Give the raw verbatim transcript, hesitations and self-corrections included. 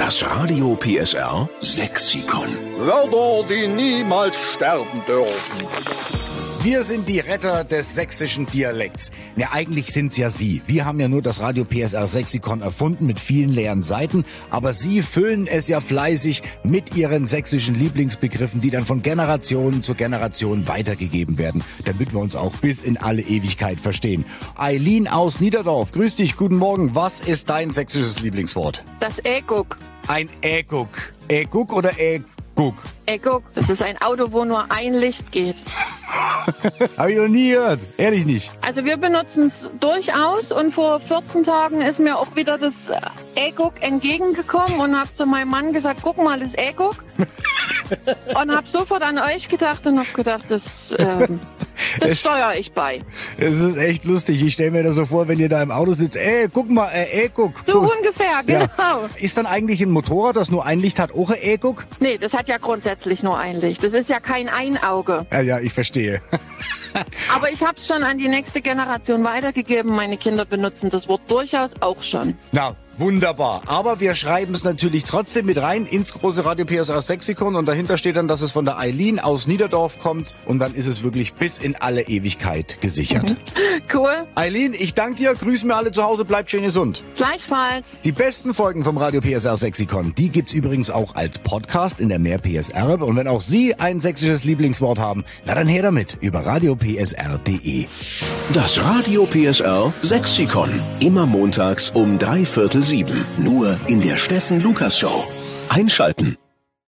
Das Radio P S R Sexikon. Wörter, die niemals sterben dürfen. Wir sind die Retter des sächsischen Dialekts. Ja, eigentlich sind's ja Sie. Wir haben ja nur das Radio P S R Sexikon erfunden mit vielen leeren Seiten, aber Sie füllen es ja fleißig mit Ihren sächsischen Lieblingsbegriffen, die dann von Generation zu Generation weitergegeben werden, damit wir uns auch bis in alle Ewigkeit verstehen. Eileen aus Niederdorf, grüß dich, guten Morgen. Was ist dein sächsisches Lieblingswort? Das E-Guck. Ein E-Guck. E-Guck oder E-Guck? E-Guck, das ist ein Auto, wo nur ein Licht geht. Habe ich noch nie gehört. Ehrlich nicht. Also wir benutzen es durchaus und vor vierzehn Tagen ist mir auch wieder das E-Guck entgegengekommen und habe zu meinem Mann gesagt, guck mal, das E-Guck. Und habe sofort an euch gedacht und habe gedacht, das, ähm, das steuere ich bei. Es ist echt lustig. Ich stelle mir das so vor, wenn ihr da im Auto sitzt. Ey, guck mal, äh, E-Guck. So ungefähr, genau. Ja. Ist dann eigentlich ein Motorrad, das nur ein Licht hat, auch ein E-Guck? Nee, das hat ja grundsätzlich nur ein Licht. Das ist ja kein Einauge. Ja, ja, ich verstehe. Aber ich habe es schon an die nächste Generation weitergegeben. Meine Kinder benutzen das Wort durchaus auch schon. Na, wunderbar. Aber wir schreiben es natürlich trotzdem mit rein ins große Radio P S R Sexikon und dahinter steht dann, dass es von der Eileen aus Niederdorf kommt und dann ist es wirklich bis in alle Ewigkeit gesichert. Mhm. Cool. Eileen, ich danke dir. Grüßen wir alle zu Hause. Bleibt schön gesund. Gleichfalls. Die besten Folgen vom Radio P S R Sexikon, die gibt's übrigens auch als Podcast in der Mehr P S R. Und wenn auch Sie ein sächsisches Lieblingswort haben, na dann her damit über radio p s r punkt d e. Das Radio P S R Sexikon. Immer montags um drei Viertel sieben. Nur in der Steffen Lukas Show. Einschalten.